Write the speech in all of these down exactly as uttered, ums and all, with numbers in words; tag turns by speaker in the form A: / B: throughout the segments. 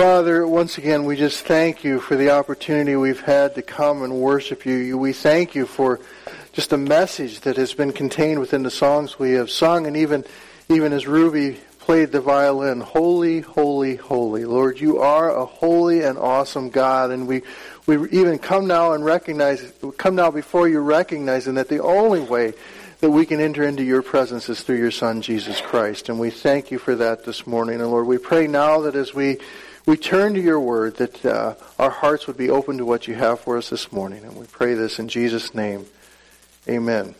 A: Father, once again, we just thank you for the opportunity we've had to come and worship you. We thank you for just a message that has been contained within the songs we have sung, and even, even as Ruby played the violin, holy, holy, holy. Lord, you are a holy and awesome God, and we, we even come now and recognize, come now before you recognizing that the only way that we can enter into your presence is through your Son, Jesus Christ. And we thank you for that this morning. And Lord, we pray now that as we We turn to your word, that uh, our hearts would be open to what you have for us this morning. And we pray this in Jesus' name. Amen.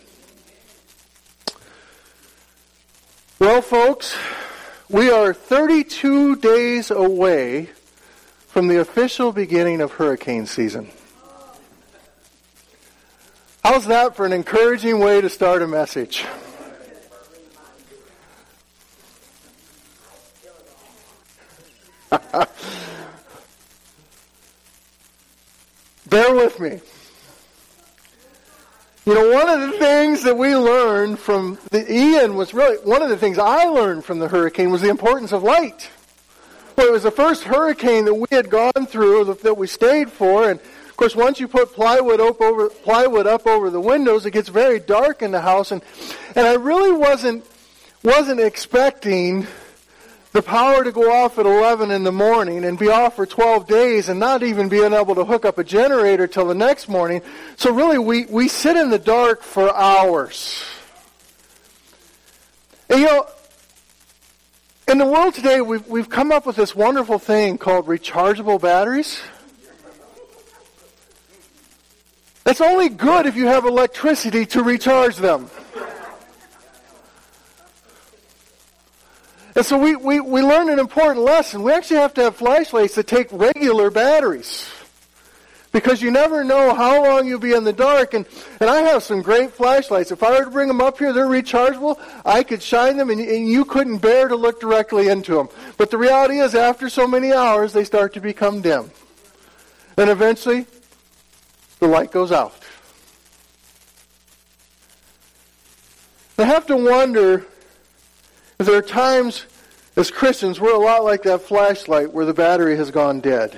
A: Well, folks, we are thirty-two days away from the official beginning of hurricane season. How's that for an encouraging way to start a message? Bear with me. You know, one of the things that we learned from the Ian was really, one of the things I learned from the hurricane was the importance of light. Well, it was the first hurricane that we had gone through, that we stayed for, and of course once you put plywood up over, plywood up over the windows, it gets very dark in the house, and, and I really wasn't, wasn't expecting the power to go off at eleven in the morning and be off for twelve days and not even being able to hook up a generator till the next morning. So really we, we sit in the dark for hours. And you know, in the world today we've, we've come up with this wonderful thing called rechargeable batteries. It's only good if you have electricity to recharge them. And so we, we, we learned an important lesson. We actually have to have flashlights that take regular batteries. Because you never know how long you'll be in the dark. And, and I have some great flashlights. If I were to bring them up here, they're rechargeable. I could shine them and, and you couldn't bear to look directly into them. But the reality is, after so many hours, they start to become dim. And eventually, the light goes out. I have to wonder, there are times as Christians we're a lot like that flashlight where the battery has gone dead.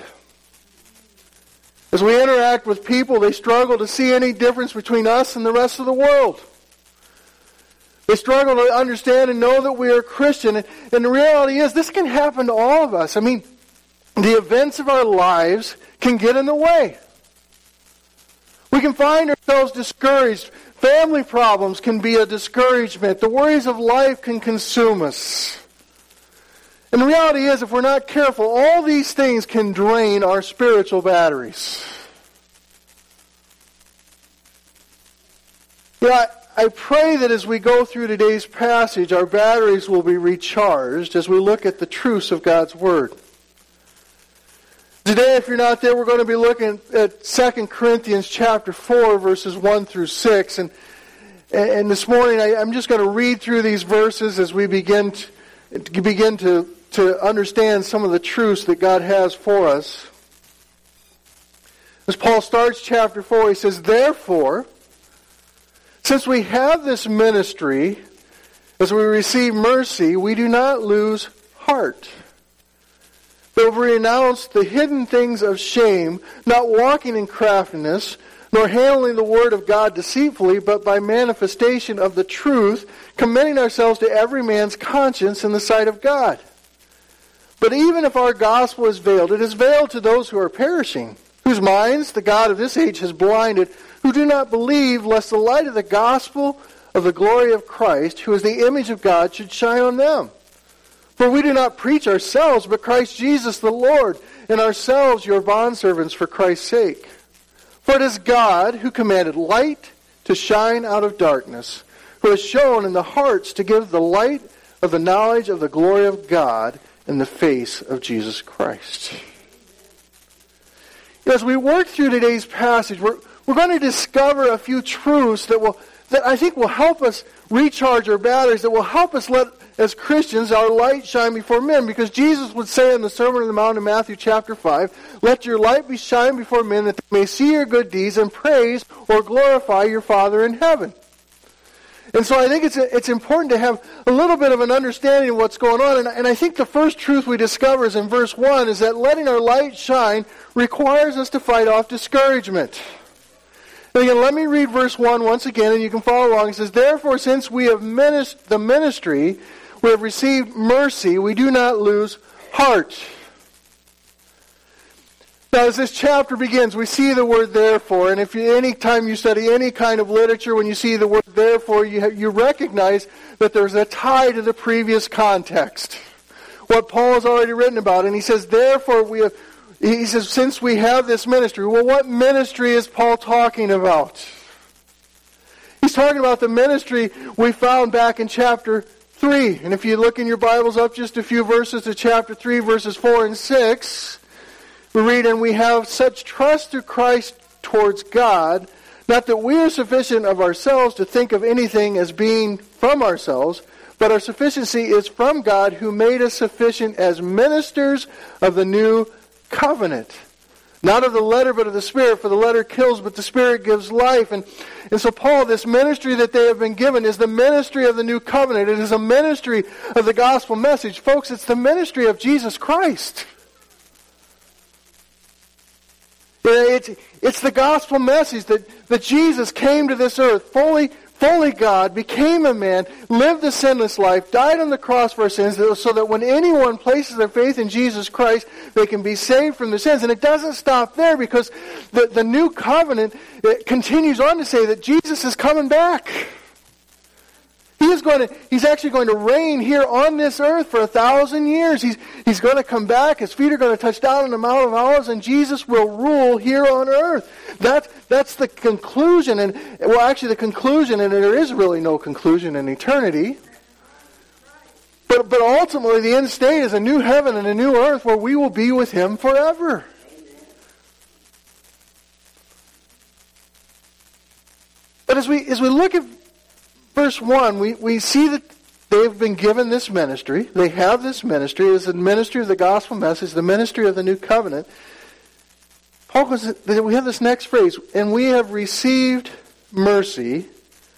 A: As we interact with people, they struggle to see any difference between us and the rest of the world. They struggle to understand and know that we are Christian. And, and the reality is, this can happen to all of us. I mean, the events of our lives can get in the way. We can find ourselves discouraged. Family problems can be a discouragement. The worries of life can consume us. And the reality is, if we're not careful, all these things can drain our spiritual batteries. Yeah, I pray that as we go through today's passage, our batteries will be recharged as we look at the truths of God's Word. Today, if you're not there, we're going to be looking at Second Corinthians chapter four, verses one through six. And, and this morning, I, I'm just going to read through these verses as we begin to, to begin to, to understand some of the truths that God has for us. As Paul starts chapter four, he says, "Therefore, since we have this ministry, as we receive mercy, we do not lose heart. But we renounce the hidden things of shame, not walking in craftiness, nor handling the word of God deceitfully, but by manifestation of the truth, commending ourselves to every man's conscience in the sight of God. But even if our gospel is veiled, it is veiled to those who are perishing, whose minds the God of this age has blinded, who do not believe, lest the light of the gospel of the glory of Christ, who is the image of God, should shine on them. For we do not preach ourselves, but Christ Jesus the Lord, and ourselves your bondservants for Christ's sake. For it is God who commanded light to shine out of darkness, who has shown in the hearts to give the light of the knowledge of the glory of God in the face of Jesus Christ." As we work through today's passage, we're, we're going to discover a few truths that will that I think will help us recharge our batteries, that will help us let, as Christians, our light shine before men. Because Jesus would say in the Sermon on the Mount in Matthew chapter five, "Let your light be shine before men, that they may see your good deeds and praise or glorify your Father in heaven." And so I think it's it's important to have a little bit of an understanding of what's going on. And, and I think the first truth we discover is in verse one is that letting our light shine requires us to fight off discouragement. And again, let me read verse one once again, and you can follow along. It says, "Therefore, since we have minist- the ministry, we have received mercy, we do not lose heart." Now, as this chapter begins, we see the word "therefore," and if you, any time you study any kind of literature, when you see the word "therefore," you have, you recognize that there's a tie to the previous context, what Paul has already written about. And he says, "Therefore, we have." He says, "Since we have this ministry." Well, what ministry is Paul talking about? He's talking about the ministry we found back in chapter three. And if you look in your Bibles up just a few verses to chapter three, verses four and six. We read, "And we have such trust through Christ towards God, not that we are sufficient of ourselves to think of anything as being from ourselves, but our sufficiency is from God, who made us sufficient as ministers of the new covenant. Not of the letter, but of the Spirit, for the letter kills, but the Spirit gives life." And, and so Paul, this ministry that they have been given is the ministry of the new covenant. It is a ministry of the gospel message. Folks, it's the ministry of Jesus Christ. It's, it's the gospel message that, that Jesus came to this earth, fully, fully God, became a man, lived a sinless life, died on the cross for our sins, so that when anyone places their faith in Jesus Christ, they can be saved from their sins. And it doesn't stop there, because the, the new covenant it continues on to say that Jesus is coming back. He is going to, he's actually going to reign here on this earth for a thousand years. He's, he's going to come back. His feet are going to touch down on the Mount of Olives, and Jesus will rule here on earth. That, that's the conclusion. And well, actually the conclusion, and there is really no conclusion in eternity. But, but ultimately the end state is a new heaven and a new earth where we will be with Him forever. But as we, as we look at verse one, we, we see that they've been given this ministry. They have this ministry. It is the ministry of the gospel message, the ministry of the new covenant. Paul goes, we have this next phrase, "And we have received mercy,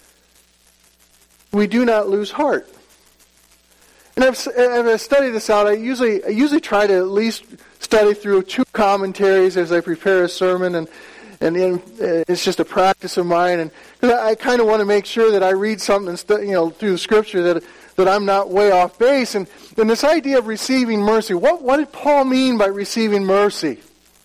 A: we do not lose heart." And I've, I've studied this out. I usually, I usually try to at least study through two commentaries as I prepare a sermon, and And then it's just a practice of mine, and I kind of want to make sure that I read something, you know, through the Scripture that that I'm not way off base. And, and this idea of receiving mercy, what what did Paul mean by receiving mercy?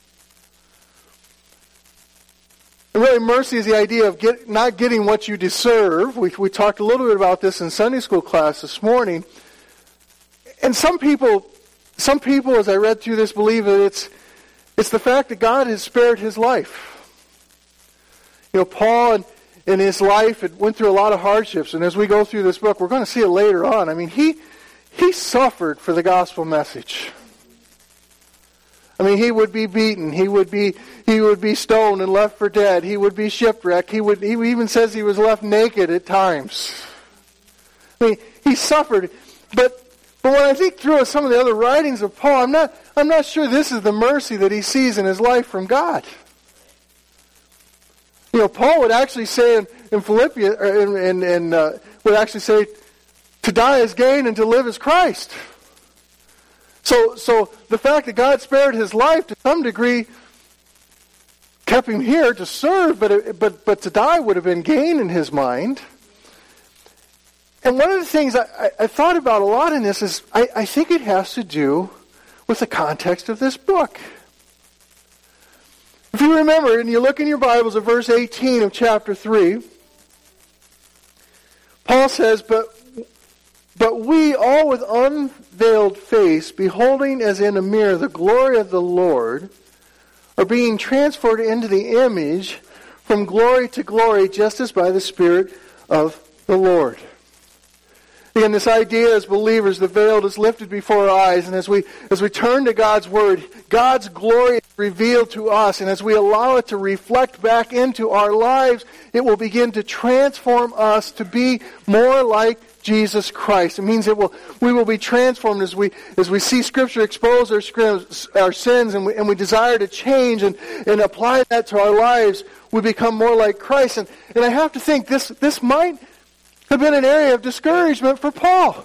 A: And really, mercy is the idea of get, not getting what you deserve. We we talked a little bit about this in Sunday school class this morning. And some people, some people, as I read through this, believe that it's it's the fact that God has spared his life. You know, Paul in, in his life it went through a lot of hardships, and as we go through this book, we're going to see it later on. I mean, he he suffered for the gospel message. I mean, he would be beaten, he would be he would be stoned and left for dead, he would be shipwrecked, he would he even says he was left naked at times. I mean, he suffered, but but when I think through some of the other writings of Paul, I'm not I'm not sure this is the mercy that he sees in his life from God. You know, Paul would actually say in, in Philippians, or in, in, in uh, would actually say, to die is gain and to live is Christ. So, so the fact that God spared his life to some degree kept him here to serve, but it, but but to die would have been gain in his mind. And one of the things I, I, I thought about a lot in this is I, I think it has to do with the context of this book. If you remember, and you look in your Bibles at verse eighteen of chapter three, Paul says, but, but we all with unveiled face, beholding as in a mirror the glory of the Lord, are being transferred into the image from glory to glory, just as by the Spirit of the Lord. Again, this idea as believers, the veil is lifted before our eyes, and as we as we turn to God's Word, God's glory is revealed to us, and as we allow it to reflect back into our lives, it will begin to transform us to be more like Jesus Christ. It means it will we will be transformed as we as we see Scripture expose our, our sins, and we, and we desire to change and, and apply that to our lives. We become more like Christ, and and I have to think this this might. have been an area of discouragement for Paul.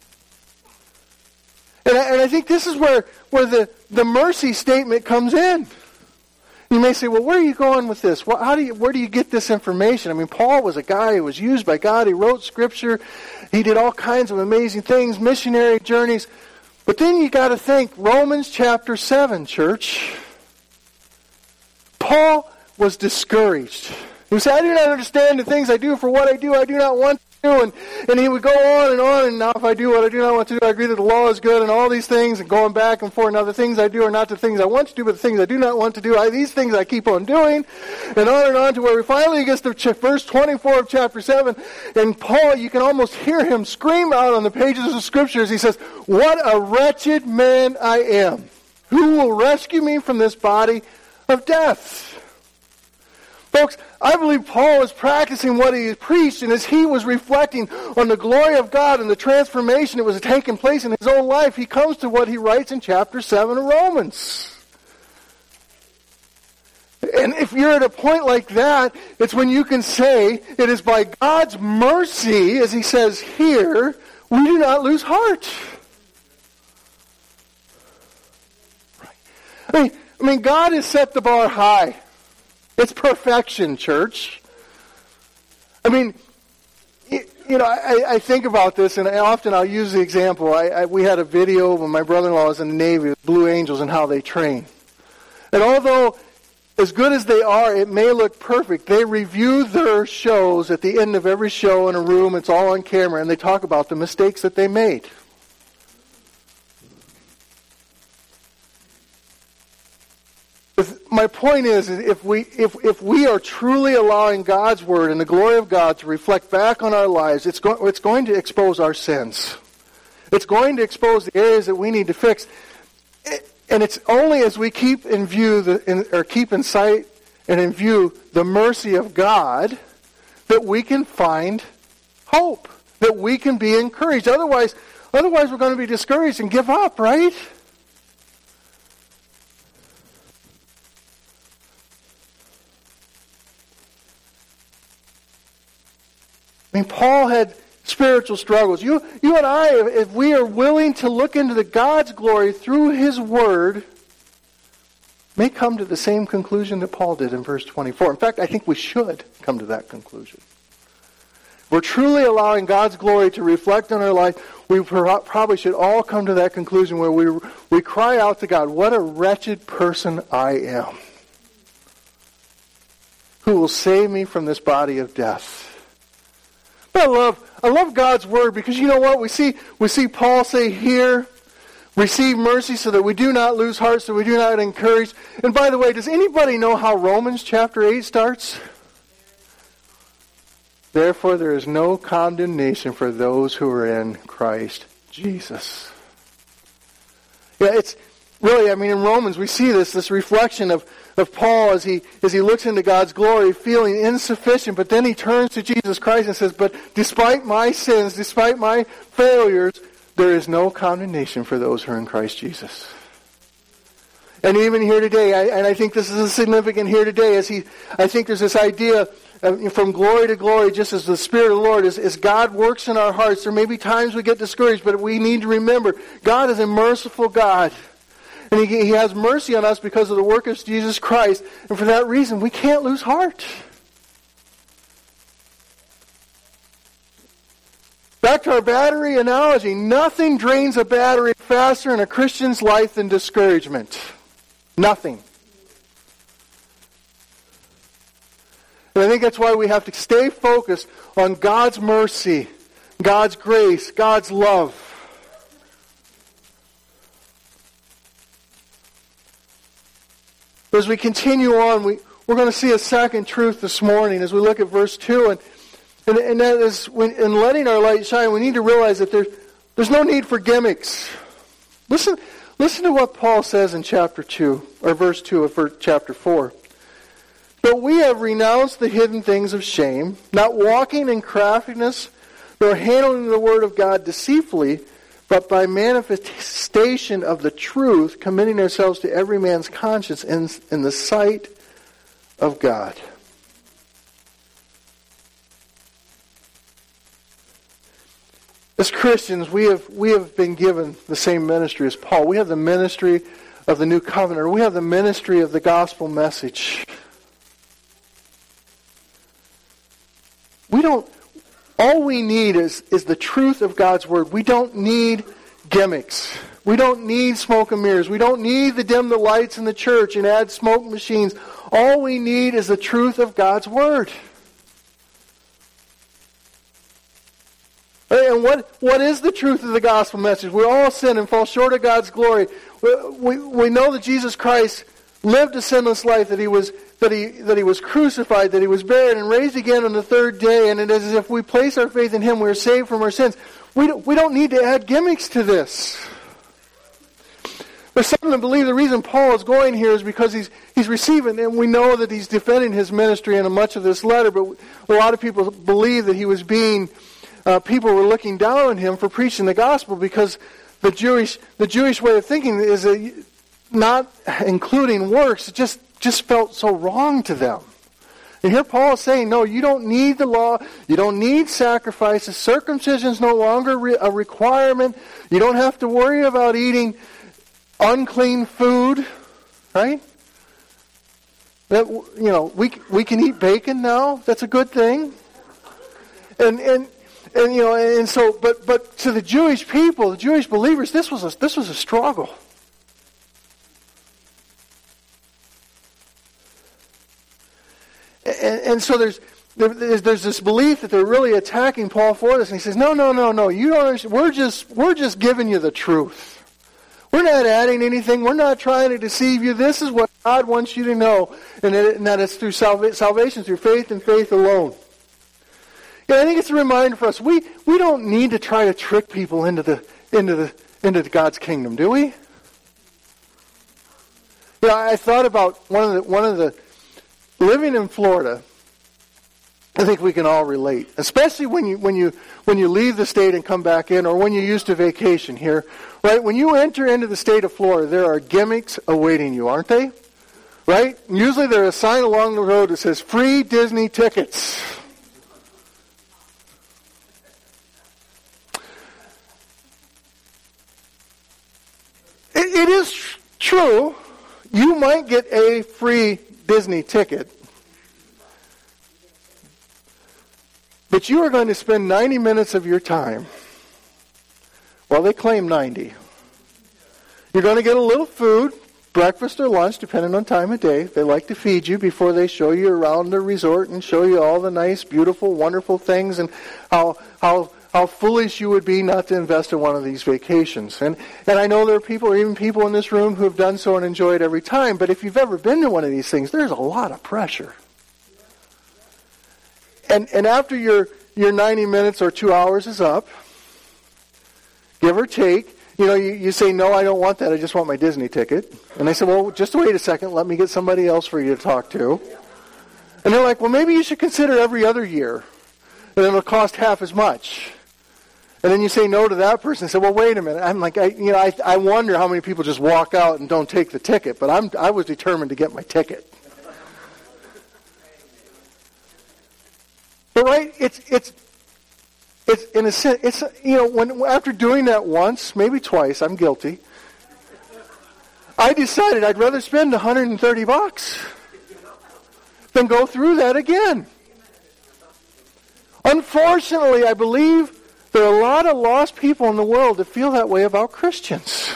A: And I, and I think this is where, where the, the mercy statement comes in. You may say, well, where are you going with this? Well, how do you, where do you get this information? I mean, Paul was a guy who was used by God. He wrote Scripture. He did all kinds of amazing things, missionary journeys. But then you got to think, Romans chapter seven, church. Paul was discouraged. He said, I do not understand the things I do, for what I do, I do not want to do. And, and he would go on and on, and now if I do what I do not want to do, I agree that the law is good, and all these things, and going back and forth. Now the things I do are not the things I want to do, but the things I do not want to do. I, these things I keep on doing, and on and on to where we finally gets to ch- verse twenty-four of chapter seven. And Paul, you can almost hear him scream out on the pages of Scriptures. He says, what a wretched man I am. Who will rescue me from this body of death? Folks, I believe Paul was practicing what he preached, and as he was reflecting on the glory of God and the transformation that was taking place in his own life, he comes to what he writes in chapter seven of Romans. And if you're at a point like that, it's when you can say, it is by God's mercy, as he says here, we do not lose heart. Right. I mean, I mean, God has set the bar high. It's perfection, church. I mean, you know, I, I think about this, and often I'll use the example. I, I, we had a video when my brother-in-law was in the Navy with Blue Angels and how they train. And although as good as they are, it may look perfect, they review their shows at the end of every show in a room. It's all on camera, and they talk about the mistakes that they made. My point is, if we if if we are truly allowing God's Word and the glory of God to reflect back on our lives, it's going it's going to expose our sins. It's going to expose the areas that we need to fix. And it's only as we keep in view the in, or keep in sight and in view the mercy of God that we can find hope, that we can be encouraged. Otherwise, otherwise we're going to be discouraged and give up, right? I mean, Paul had spiritual struggles. You, you and I, if we are willing to look into the God's glory through His Word, may come to the same conclusion that Paul did in verse twenty-four. In fact, I think we should come to that conclusion. We're truly allowing God's glory to reflect on our life. We probably should all come to that conclusion where we we cry out to God, what a wretched person I am. Who will save me from this body of death? I love, I love God's Word because you know what? We see, we see Paul say here, receive mercy so that we do not lose heart, so we do not encourage. And by the way, does anybody know how Romans chapter eight starts? Therefore there is no condemnation for those who are in Christ Jesus. Yeah, it's really, I mean, in Romans we see this, this reflection of of Paul as he as he looks into God's glory, feeling insufficient, but then he turns to Jesus Christ and says, but despite my sins, despite my failures, there is no condemnation for those who are in Christ Jesus. And even here today, I, and I think this is significant here today, as he, I think there's this idea of, from glory to glory, just as the Spirit of the Lord, as, as God works in our hearts, there may be times we get discouraged, but we need to remember, God is a merciful God. And he, he has mercy on us because of the work of Jesus Christ. And for that reason, we can't lose heart. Back to our battery analogy. Nothing drains a battery faster in a Christian's life than discouragement. Nothing. And I think that's why we have to stay focused on God's mercy, God's grace, God's love. As we continue on, we, we're going to see a second truth this morning as we look at verse two. And, and, and that is, when, in letting our light shine, we need to realize that there, there's no need for gimmicks. Listen, listen to what Paul says in chapter two, or verse two of chapter four. But we have renounced the hidden things of shame, not walking in craftiness, nor handling the word of God deceitfully, but by manifestation of the truth, committing ourselves to every man's conscience in, in the sight of God. As Christians, we have we have been given the same ministry as Paul. We have the ministry of the new covenant. We have the ministry of the gospel message. We don't, all we need is, is the truth of God's word. We don't need gimmicks. We don't need smoke and mirrors. We don't need to dim the lights in the church and add smoke machines. All we need is the truth of God's word. And what, what is the truth of the gospel message? We all sin and fall short of God's glory. We, we, we know that Jesus Christ lived a sinless life, that he was that he that he was crucified, that he was buried and raised again on the third day, and it is as if we place our faith in him, we are saved from our sins. We don't, we don't need to add gimmicks to this. There's something to believe the reason Paul is going here is because he's he's receiving, and we know that he's defending his ministry in much of this letter, but a lot of people believe that he was being, uh, people were looking down on him for preaching the gospel because the Jewish the Jewish way of thinking is that not including works, it just, just felt so wrong to them. And here Paul is saying, no, you don't need the law. You don't need sacrifices. Circumcision is no longer re- a requirement. You don't have to worry about eating unclean food, right? That, you know, we we can eat bacon now. That's a good thing. And and and you know, and so, but but to the Jewish people, the Jewish believers, this was a, this was a struggle. And, and so there's, there's there's this belief that they're really attacking Paul for this, and he says, no, no, no, no, you don't understand. We're just we're just giving you the truth. We're not adding anything. We're not trying to deceive you. This is what God wants you to know, and that, and that it's through salva- salvation, through faith and faith alone. Yeah, I think it's a reminder for us. We we don't need to try to trick people into the into the into God's kingdom, do we? Yeah, I thought about one of the one of the. Living in Florida, I think we can all relate, especially when you when you when you leave the state and come back in, or when you used to vacation here, right? When you enter into the state of Florida, there are gimmicks awaiting you, aren't they? Right? Usually there's a sign along the road that says "Free Disney Tickets." It, it is tr- true. You might get a free Disney ticket, but you are going to spend ninety minutes of your time, well, they claim ninety. You're going to get a little food, breakfast or lunch, depending on time of day. They like to feed you before they show you around the resort and show you all the nice, beautiful, wonderful things, and how how how foolish you would be not to invest in one of these vacations. And and I know there are people, or even people in this room, who have done so and enjoy it every time, but if you've ever been to one of these things, there's a lot of pressure. And and after your, your ninety minutes or two hours is up, give or take, you know, you, you say, no, I don't want that, I just want my Disney ticket. And they say, well, just wait a second, let me get somebody else for you to talk to. And they're like, well, maybe you should consider every other year, and it'll cost half as much. And then you say no to that person and say, well, wait a minute. I'm like, I, you know, I, I wonder how many people just walk out and don't take the ticket, but I'm, I was determined to get my ticket. But right, it's, it's, it's in a sense, it's, you know, when, after doing that once, maybe twice, I'm guilty, I decided I'd rather spend one hundred thirty bucks than go through that again. Unfortunately, I believe there are a lot of lost people in the world that feel that way about Christians.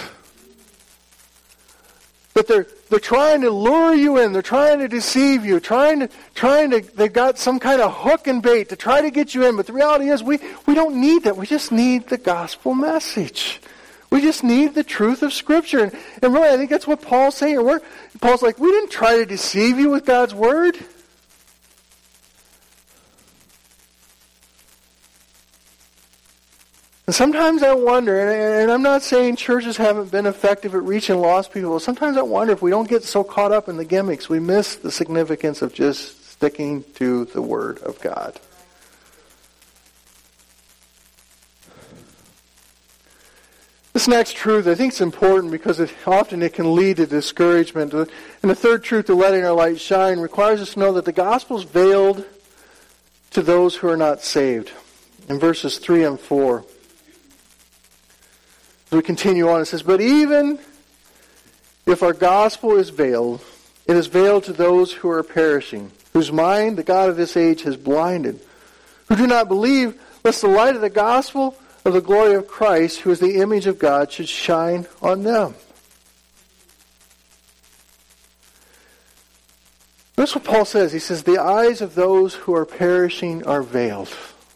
A: That they're they're trying to lure you in, they're trying to deceive you, trying to trying to they've got some kind of hook and bait to try to get you in. But the reality is we, we don't need that. We just need the gospel message. We just need the truth of Scripture. And, and really, I think that's what Paul's saying. We're, Paul's like, we didn't try to deceive you with God's word. And sometimes I wonder, and I'm not saying churches haven't been effective at reaching lost people, sometimes I wonder if we don't get so caught up in the gimmicks, we miss the significance of just sticking to the Word of God. This next truth, I think, is important because it, often it can lead to discouragement. And the third truth, to letting our light shine, requires us to know that the gospel is veiled to those who are not saved. In verses three and four. we continue on, it says, but even if our gospel is veiled, it is veiled to those who are perishing, whose mind the God of this age has blinded, who do not believe, lest the light of the gospel of the glory of Christ, who is the image of God, should shine on them. Notice what Paul says. He says, the eyes of those who are perishing are veiled.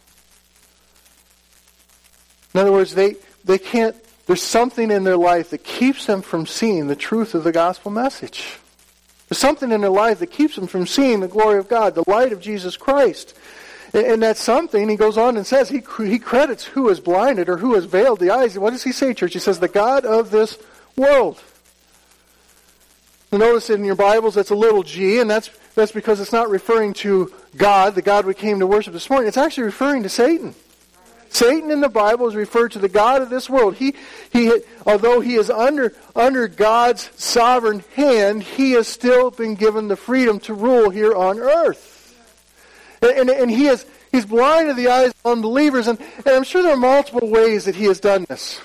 A: In other words, they, they can't, there's something in their life that keeps them from seeing the truth of the gospel message. There's something in their life that keeps them from seeing the glory of God, the light of Jesus Christ. And, and that something, he goes on and says, he, he credits who has blinded or who has veiled the eyes. What does he say, church? He says, the God of this world. Notice in your Bibles that's a little g, and that's that's because it's not referring to God, the God we came to worship this morning. It's actually referring to Satan. Satan in the Bible is referred to the God of this world. He, he, although he is under under God's sovereign hand, he has still been given the freedom to rule here on earth. And, and, and he has he's blinded the eyes of unbelievers, and, and I'm sure there are multiple ways that he has done this.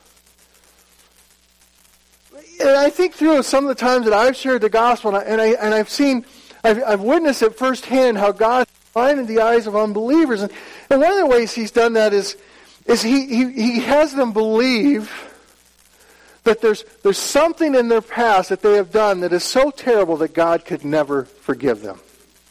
A: And I think through some of the times that I've shared the gospel, and, I, and, I, and I've seen, I've, I've witnessed it firsthand how God blinded the eyes of unbelievers. And, and one of the ways he's done that is, is he, he, he has them believe that there's, there's something in their past that they have done that is so terrible that God could never forgive them.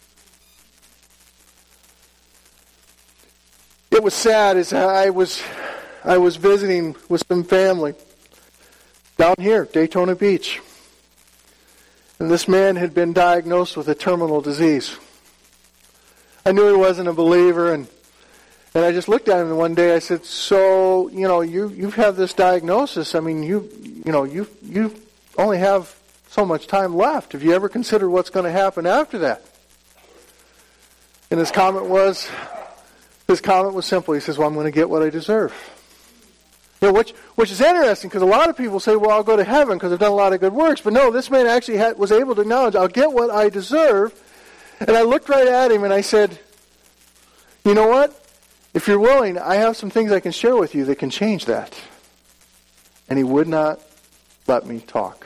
A: It was sad as I was, I was visiting with some family down here, Daytona Beach. And this man had been diagnosed with a terminal disease. I knew he wasn't a believer, and and I just looked at him one day. I said, "So, you know, you you have this diagnosis. I mean, you you know, you you only have so much time left. Have you ever considered what's going to happen after that?" And his comment was, his comment was simple. He says, "Well, I'm going to get what I deserve." You know, which which is interesting, because a lot of people say, well, I'll go to heaven because I've done a lot of good works. But no, this man actually had, was able to acknowledge, I'll get what I deserve. And I looked right at him and I said, you know what? If you're willing, I have some things I can share with you that can change that. And he would not let me talk.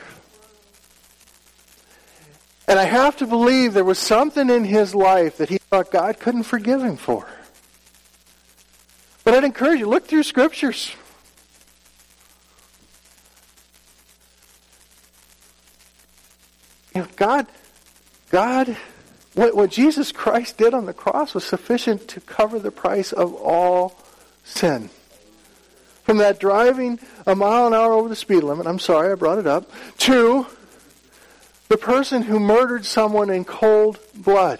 A: And I have to believe there was something in his life that he thought God couldn't forgive him for. But I'd encourage you, look through scriptures. You know, God, God, what, what Jesus Christ did on the cross was sufficient to cover the price of all sin. From that driving a mile an hour over the speed limit, I'm sorry I brought it up, to the person who murdered someone in cold blood.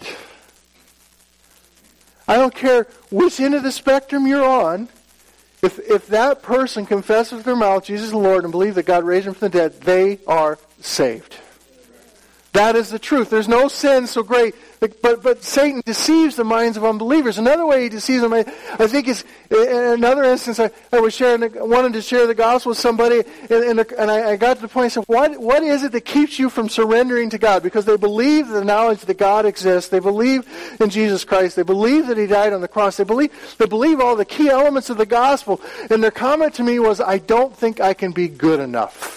A: I don't care which end of the spectrum you're on, if, if that person confesses with their mouth Jesus is the Lord and believes that God raised him from the dead, they are saved. That is the truth. There's no sin so great. But but Satan deceives the minds of unbelievers. Another way he deceives them, I, I think, is in another instance. I, I was sharing, wanted to share the gospel with somebody, and, and, and I, I got to the point. I said, "What what is it that keeps you from surrendering to God?" Because they believe the knowledge that God exists. They believe in Jesus Christ. They believe that He died on the cross. They believe they believe all the key elements of the gospel. And their comment to me was, "I don't think I can be good enough."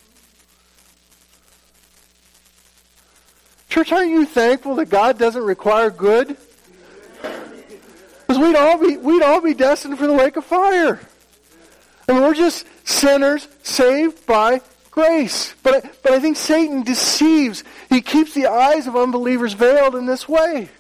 A: Church, aren't you thankful that God doesn't require good? Because we'd all be we'd all be destined for the lake of fire. I mean, we're just sinners saved by grace. But I, but I think Satan deceives. He keeps the eyes of unbelievers veiled in this way.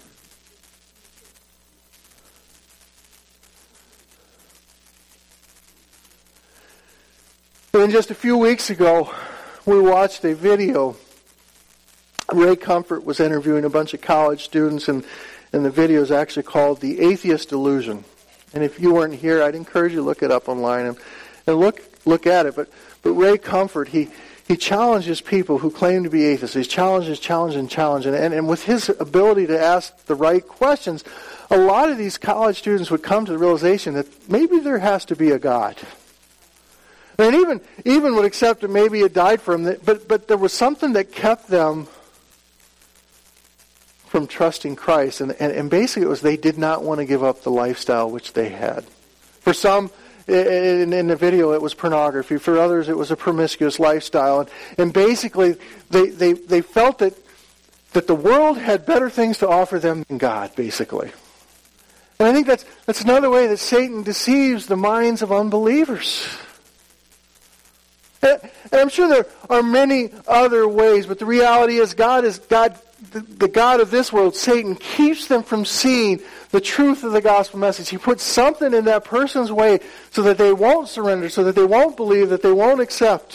A: And just a few weeks ago, we watched a video. Ray Comfort was interviewing a bunch of college students, and, and the video is actually called The Atheist Delusion. And if you weren't here, I'd encourage you to look it up online and, and look look at it. But but Ray Comfort, he, he challenges people who claim to be atheists. He challenges, challenges, and challenges. And, and with his ability to ask the right questions, a lot of these college students would come to the realization that maybe there has to be a God. And even, even would accept that maybe it died for them, but, but there was something that kept them from trusting Christ. And, and, and basically it was they did not want to give up the lifestyle which they had. For some, in, in the video it was pornography. For others it was a promiscuous lifestyle. And, and basically they, they, they felt that, that the world had better things to offer them than God, basically. And I think that's, that's another way that Satan deceives the minds of unbelievers. And, and I'm sure there are many other ways, but the reality is God is God. The, the God of this world, Satan, keeps them from seeing the truth of the gospel message. He puts something in that person's way so that they won't surrender, so that they won't believe, that they won't accept.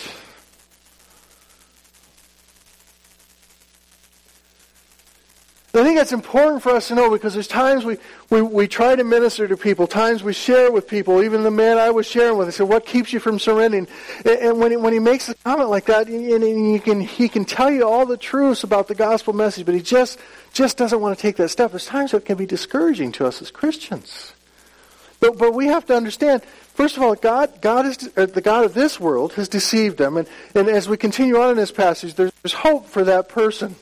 A: And I think that's important for us to know, because there's times we, we, we try to minister to people, times we share with people. Even the man I was sharing with, I said, what keeps you from surrendering? And, and when, he, when he makes a comment like that, and, and you can, he can tell you all the truths about the gospel message, but he just, just doesn't want to take that step. There's times it can be discouraging to us as Christians. But, but we have to understand, first of all, God, God is uh, the God of this world has deceived them. And, and as we continue on in this passage, there's, there's hope for that person.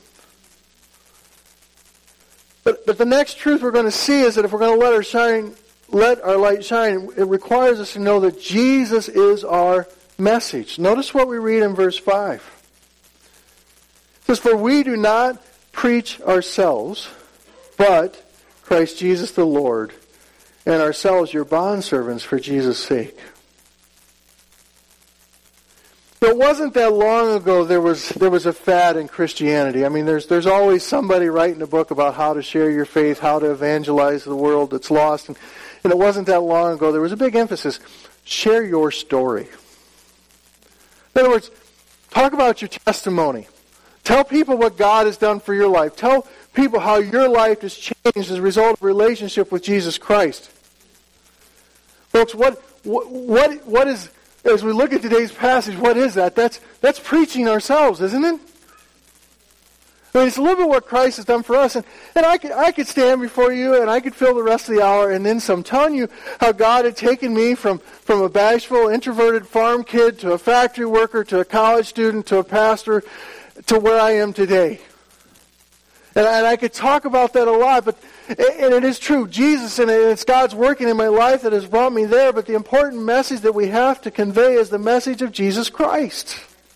A: But but the next truth we're going to see is that if we're going to let our shine, let our light shine, it requires us to know that Jesus is our message. Notice what we read in verse five. It says, "For we do not preach ourselves, but Christ Jesus the Lord, and ourselves your bondservants for Jesus' sake." It wasn't that long ago there was there was a fad in Christianity. I mean, there's there's always somebody writing a book about how to share your faith, how to evangelize the world that's lost. And, and it wasn't that long ago there was a big emphasis, share your story. In other words, talk about your testimony. Tell people what God has done for your life. Tell people how your life has changed as a result of a relationship with Jesus Christ. Folks, what what what, what is... As we look at today's passage, what is that? That's that's preaching ourselves, isn't it? I mean, it's a little bit what Christ has done for us. And, and I could I could stand before you and I could fill the rest of the hour and then some telling you how God had taken me from, from a bashful, introverted farm kid to a factory worker to a college student to a pastor to where I am today. And, and I could talk about that a lot, but and it is true. Jesus, and it's God's working in my life that has brought me there, but the important message that we have to convey is the message of Jesus Christ.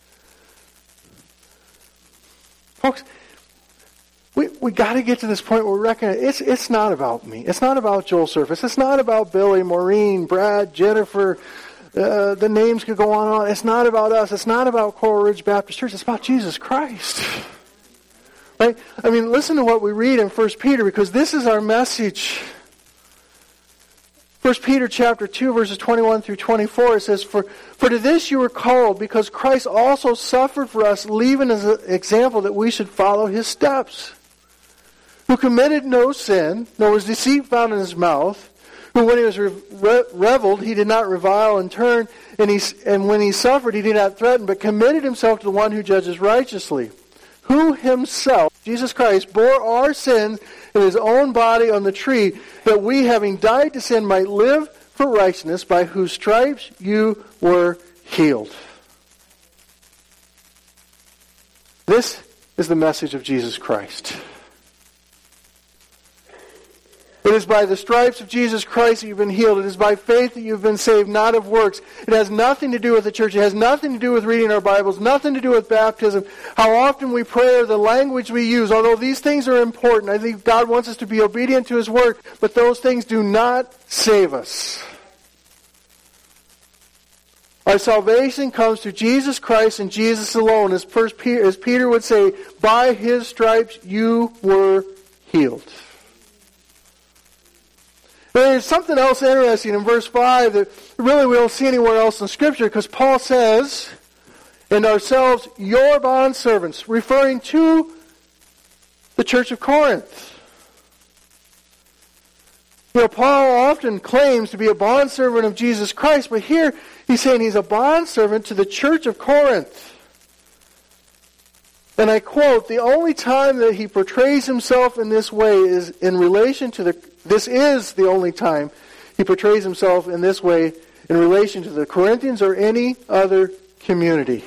A: Folks, we we got to get to this point where we recognize it's, it's not about me. It's not about Joel Surface. It's not about Billy, Maureen, Brad, Jennifer. Uh, the names could go on and on. It's not about us. It's not about Coral Ridge Baptist Church. It's about Jesus Christ. Right? I mean, listen to what we read in First Peter, because this is our message. First Peter chapter two, verses twenty-one through twenty-four, it says, For, for to this you were called, because Christ also suffered for us, leaving as an example that we should follow his steps. Who committed no sin, nor was deceit found in his mouth, who when he was re- re- reveled, he did not revile in turn, and, he, and when he suffered, he did not threaten, but committed himself to the one who judges righteously. Who himself, Jesus Christ, bore our sins in his own body on the tree, that we, having died to sin, might live for righteousness, by whose stripes you were healed. This is the message of Jesus Christ. It is by the stripes of Jesus Christ that you've been healed. It is by faith that you've been saved, not of works. It has nothing to do with the church. It has nothing to do with reading our Bibles, nothing to do with baptism, how often we pray, or the language we use. Although these things are important, I think God wants us to be obedient to his word, but those things do not save us. Our salvation comes through Jesus Christ and Jesus alone. As, first Peter, as Peter would say, by his stripes you were healed. There's something else interesting in verse five that really we don't see anywhere else in Scripture, because Paul says, and ourselves your bondservants, referring to the church of Corinth. You know, Paul often claims to be a bondservant of Jesus Christ, but here he's saying he's a bondservant to the church of Corinth. And I quote, the only time that he portrays himself in this way is in relation to the, this is the only time he portrays himself in this way in relation to the Corinthians or any other community.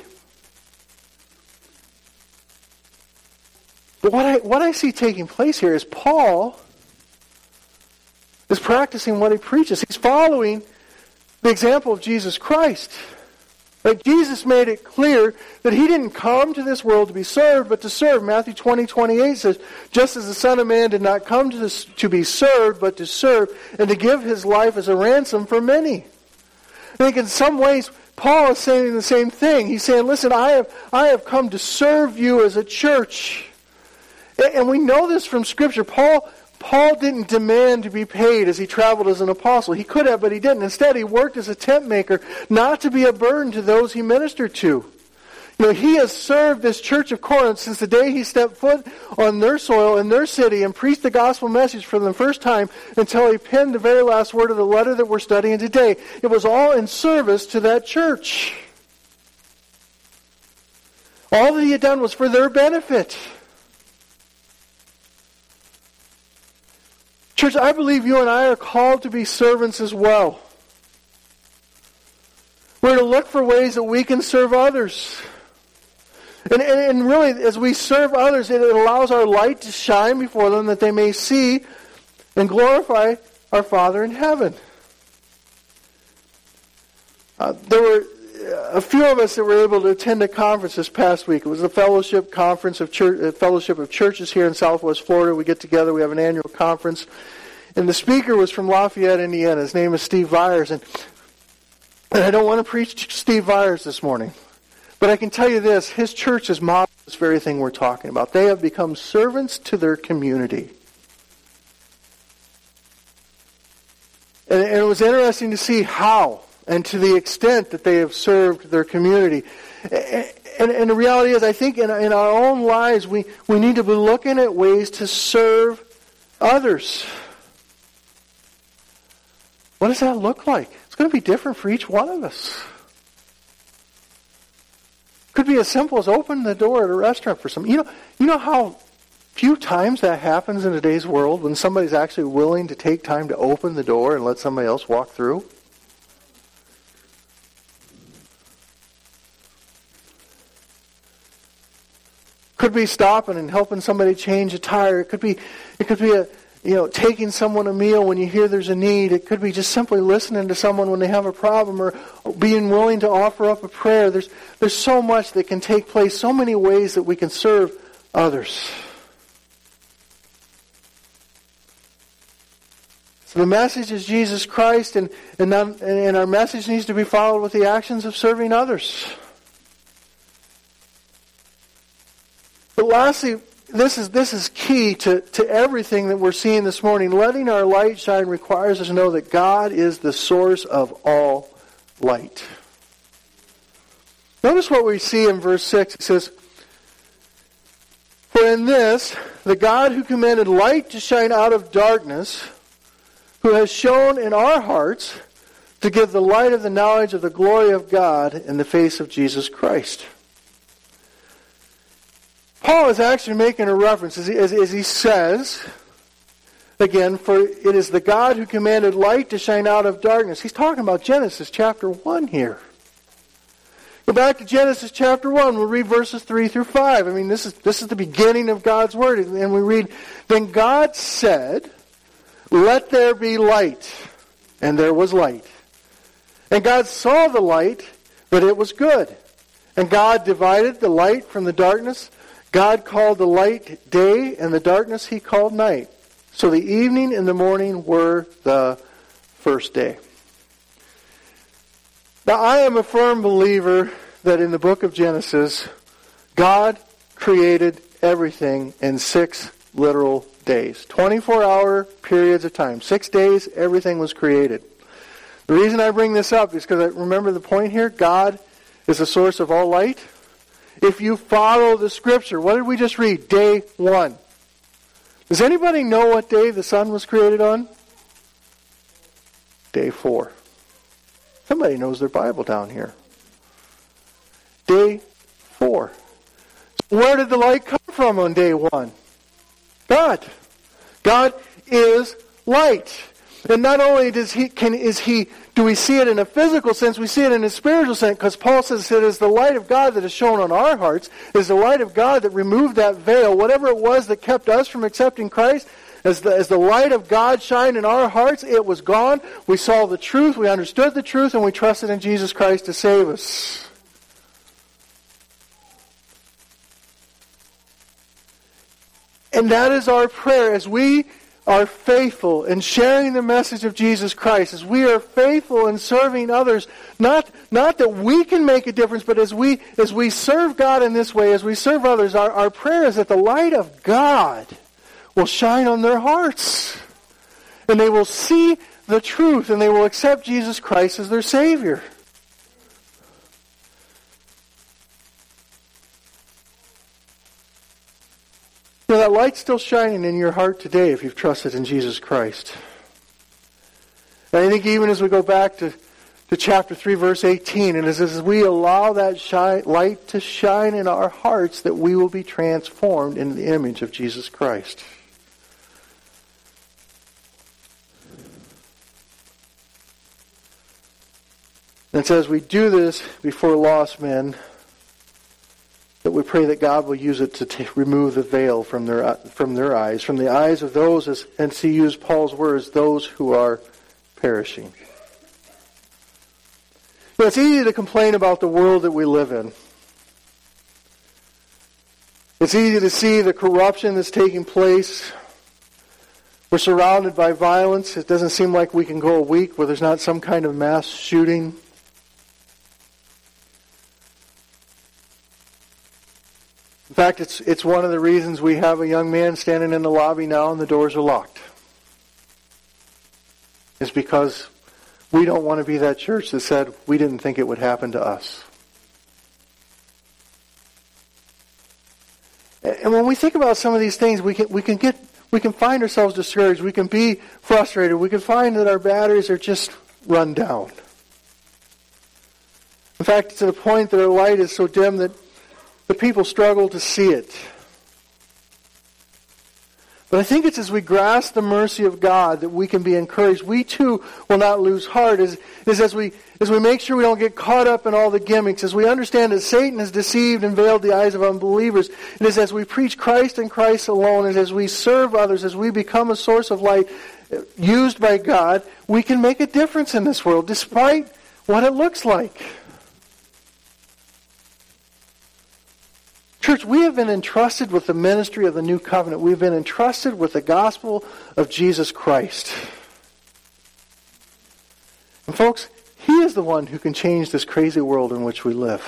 A: But what I, what I see taking place here is Paul is practicing what he preaches. He's following the example of Jesus Christ. Like Jesus made it clear that he didn't come to this world to be served, but to serve. Matthew twenty, twenty-eight says, just as the Son of Man did not come to, this, to be served, but to serve, and to give his life as a ransom for many. I think in some ways, Paul is saying the same thing. He's saying, listen, I have, I have come to serve you as a church. And we know this from Scripture. Paul Paul didn't demand to be paid as he traveled as an apostle. He could have, but he didn't. Instead, he worked as a tent maker, not to be a burden to those he ministered to. You know, he has served this church of Corinth since the day he stepped foot on their soil in their city and preached the gospel message for the first time until he penned the very last word of the letter that we're studying today. It was all in service to that church. All that he had done was for their benefit. Church, I believe you and I are called to be servants as well. We're to look for ways that we can serve others. And, and, and really, as we serve others, it allows our light to shine before them that they may see and glorify our Father in heaven. Uh, there were a few of us that were able to attend a conference this past week. It was the Fellowship Conference of Church, uh, Fellowship of Churches here in Southwest Florida. We get together, we have an annual conference. And the speaker was from Lafayette, Indiana. His name is Steve Viers. And, and I don't want to preach Steve Viers this morning. But I can tell you this, his church has modeled this very thing we're talking about. They have become servants to their community. And, and it was interesting to see how and to the extent that they have served their community. And, and the reality is, I think in, in our own lives, we, we need to be looking at ways to serve others. What does that look like? It's going to be different for each one of us. Could be as simple as opening the door at a restaurant for some. You know, you know how few times that happens in today's world when somebody's actually willing to take time to open the door and let somebody else walk through? Could be stopping and helping somebody change a tire. It could be, it could be a, you know, taking someone a meal when you hear there's a need. It could be just simply listening to someone when they have a problem, or being willing to offer up a prayer. There's, there's so much that can take place, so many ways that we can serve others. So the message is Jesus Christ, and, and, not, and our message needs to be followed with the actions of serving others. But lastly, this is this is key to, to everything that we're seeing this morning. Letting our light shine requires us to know that God is the source of all light. Notice what we see in verse six. It says, "For in this, the God who commanded light to shine out of darkness, who has shone in our hearts to give the light of the knowledge of the glory of God in the face of Jesus Christ." Paul is actually making a reference, as he, as, as he says, again, for it is the God who commanded light to shine out of darkness. He's talking about Genesis chapter one here. Go back to Genesis chapter one. We'll read verses three through five. I mean, this is this is the beginning of God's Word. And we read, "Then God said, 'Let there be light.' And there was light. And God saw the light, that it was good. And God divided the light from the darkness. God called the light day, and the darkness he called night. So the evening and the morning were the first day." Now, I am a firm believer that in the book of Genesis, God created everything in six literal days. twenty-four hour periods of time. Six days, everything was created. The reason I bring this up is because I remember the point here. God is the source of all light. If you follow the Scripture, what did we just read? Day one. Does anybody know what day the sun was created on? Day four. Somebody knows their Bible down here. Day four. So where did the light come from on day one? God. God is light. And not only does he can is he do we see it in a physical sense, we see it in a spiritual sense, because Paul says it is the light of God that is shown on our hearts. It is the light of God that removed that veil. Whatever it was that kept us from accepting Christ, As the, as the light of God shined in our hearts, it was gone. We saw the truth, we understood the truth, and we trusted in Jesus Christ to save us. And that is our prayer as we are faithful in sharing the message of Jesus Christ, as we are faithful in serving others, not, not that we can make a difference, but as we as we serve God in this way, as we serve others, our, our prayer is that the light of God will shine on their hearts. And they will see the truth, and they will accept Jesus Christ as their Savior. You know, that light's still shining in your heart today if you've trusted in Jesus Christ. And I think even as we go back to, to chapter three, verse eighteen, and as, as we allow that shine, light to shine in our hearts, that we will be transformed into the image of Jesus Christ. And it says we do this before lost men, that we pray that God will use it to t- remove the veil from their from their eyes, from the eyes of those, as, and to use Paul's words, those who are perishing. You know, it's easy to complain about the world that we live in. It's easy to see the corruption that's taking place. We're surrounded by violence. It doesn't seem like we can go a week where there's not some kind of mass shooting. In fact, it's it's one of the reasons we have a young man standing in the lobby now and the doors are locked. It's because we don't want to be that church that said we didn't think it would happen to us. And when we think about some of these things, we can we can get we can find ourselves discouraged. We can be frustrated. We can find that our batteries are just run down. In fact, to the point that our light is so dim that the people struggle to see it. But I think it's as we grasp the mercy of God that we can be encouraged. We too will not lose heart. Is is as we as we make sure we don't get caught up in all the gimmicks, as we understand that Satan has deceived and veiled the eyes of unbelievers. It is as we preach Christ and Christ alone, and as we serve others, as we become a source of light used by God, we can make a difference in this world, despite what it looks like. Church, we have been entrusted with the ministry of the new covenant. We've been entrusted with the gospel of Jesus Christ. And folks, He is the one who can change this crazy world in which we live.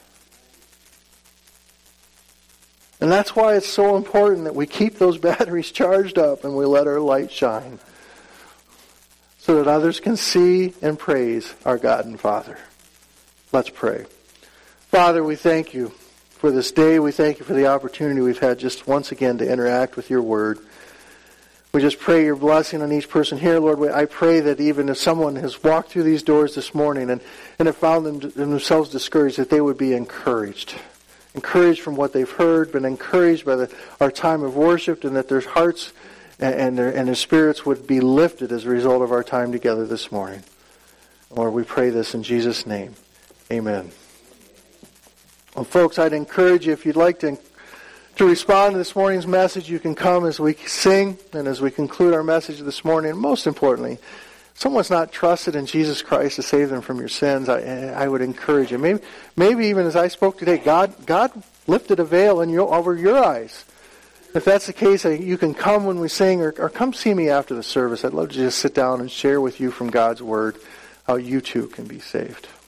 A: And that's why it's so important that we keep those batteries charged up and we let our light shine, so that others can see and praise our God and Father. Let's pray. Father, we thank you for this day. We thank you for the opportunity we've had just once again to interact with your word. We just pray your blessing on each person here, Lord. I pray that even if someone has walked through these doors this morning and, and have found them, themselves discouraged, that they would be encouraged. Encouraged from what they've heard, but encouraged by the, our time of worship, and that their hearts and, and, their, and their spirits would be lifted as a result of our time together this morning. Lord, we pray this in Jesus' name. Amen. Well, folks, I'd encourage you, if you'd like to, to respond to this morning's message, you can come as we sing and as we conclude our message this morning. And most importantly, if someone's not trusted in Jesus Christ to save them from your sins, I, I would encourage you. Maybe, maybe even as I spoke today, God, God lifted a veil in your, over your eyes. If that's the case, you can come when we sing, or, or come see me after the service. I'd love to just sit down and share with you from God's Word how you too can be saved.